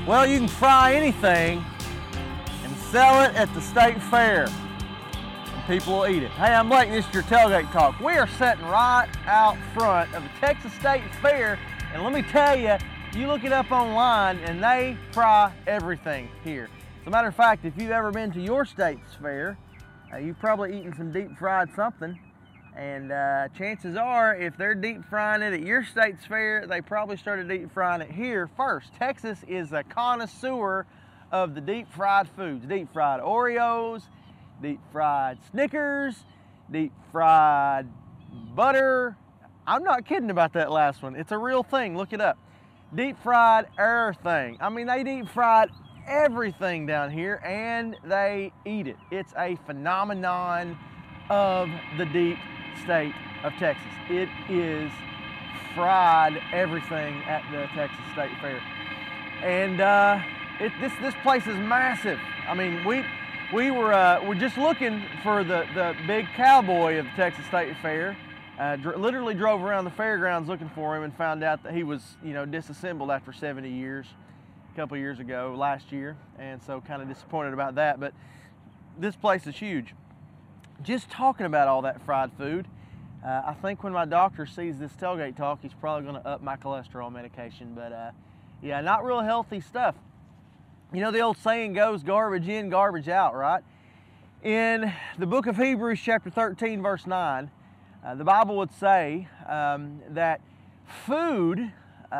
Well, you can fry anything and sell it at the state fair, and people will eat it. Hey, I'm Blake, this is your Tailgate Talk. We are sitting right out front of the Texas State Fair, and let me tell you, you look it up online and they fry everything here. As a matter of fact, if you've ever been to your state's fair, you've probably eaten some deep fried something, and chances are if they're deep frying it at your state's fair, they probably started deep frying it here first. Texas is a connoisseur of the deep fried foods. Deep fried Oreos, deep fried Snickers, deep fried butter. I'm not kidding about that last one. It's a real thing, look it up. Deep fried everything. I mean, they deep fried everything down here and they eat it. It's a phenomenon of the deep state of Texas. It is fried everything at the Texas State Fair. And this place is massive. I mean, we're just looking for the big cowboy of the Texas State Fair. Literally drove around the fairgrounds looking for him and found out that he was, disassembled after 70 years a couple years ago, last year, and so kind of disappointed about that. But this place is huge. Just talking about all that fried food, I think when my doctor sees this Tailgate Talk, he's probably going to up my cholesterol medication. But yeah, not real healthy stuff. You know, the old saying goes, garbage in, garbage out, right? In the book of Hebrews, chapter 13, verse 9, the Bible would say that food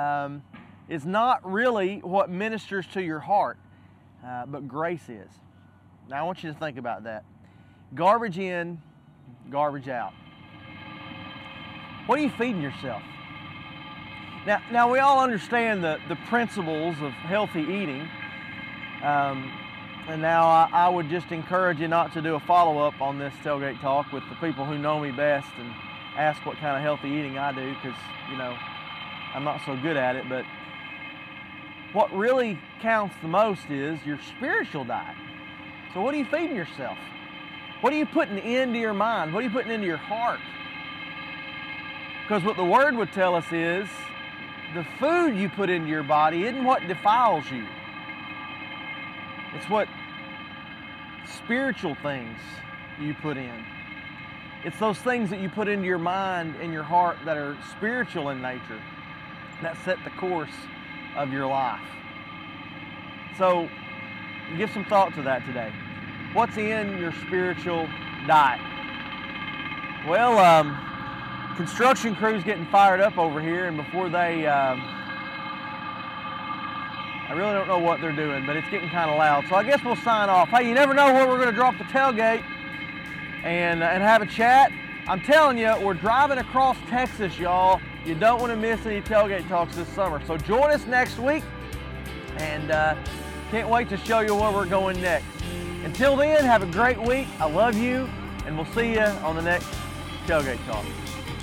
is not really what ministers to your heart, but grace is. Now I want you to think about that. Garbage in, garbage out. What are you feeding yourself? Now we all understand the principles of healthy eating. And now I would just encourage you not to do a follow-up on this Tailgate Talk with the people who know me best and ask what kind of healthy eating I do, because, I'm not so good at it. But what really counts the most is your spiritual diet. So what are you feeding yourself? What are you putting into your mind? What are you putting into your heart? Because what the Word would tell us is the food you put into your body isn't what defiles you. It's what spiritual things you put in. It's those things that you put into your mind and your heart that are spiritual in nature, that set the course of your life. So give some thought to that today. What's in your spiritual diet? Well, construction crews getting fired up over here, and before they, I really don't know what they're doing, but it's getting kind of loud. So I guess we'll sign off. Hey, you never know where we're going to drop the tailgate and have a chat. I'm telling you, we're driving across Texas, y'all. You don't want to miss any Tailgate Talks this summer. So join us next week, and can't wait to show you where we're going next. Until then, have a great week. I love you, and we'll see you on the next Tailgate Talk.